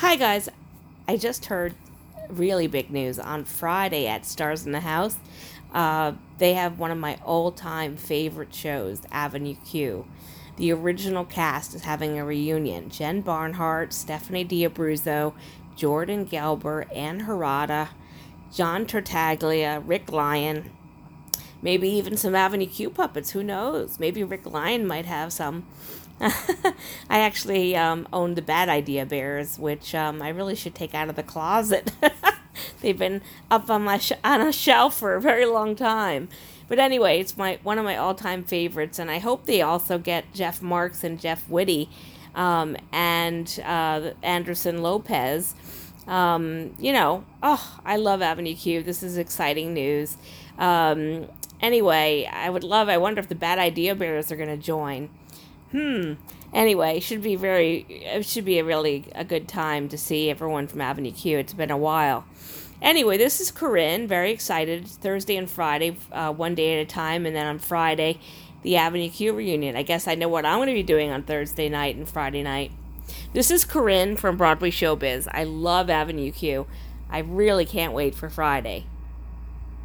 Hi guys, I just heard really big news on Friday at Stars in the House. They have one of my all-time favorite shows, Avenue Q. The original cast is having a reunion. Jen Barnhart, Stephanie D'Abruzzo, Jordan Gelber, Ann Harada, John Tartaglia, Rick Lyon, maybe even some Avenue Q puppets. Who knows? Maybe Rick Lyon might have some. I actually own the Bad Idea Bears, which I really should take out of the closet. They've been up on on a shelf for a very long time. But anyway, it's one of my all time favorites, and I hope they also get Jeff Marks and Jeff Whitty and Anderson Lopez. I love Avenue Q. This is exciting news. Anyway, I wonder if the Bad Idea Bears are going to join. Anyway, it should be a good time to see everyone from Avenue Q. It's been a while. Anyway, this is Corinne, very excited. Thursday and Friday, one day at a time, and then on Friday, the Avenue Q reunion. I guess I know what I'm going to be doing on Thursday night and Friday night. This is Corinne from Broadway Showbiz. I love Avenue Q. I really can't wait for Friday.